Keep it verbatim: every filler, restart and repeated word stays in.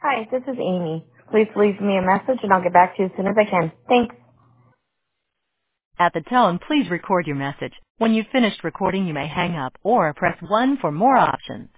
Hi, this is Amy. Please leave me a message and I'll get back to you as soon as I can. Thanks. At the tone, please record your message. When you've finished recording, you may hang up or press one for more options.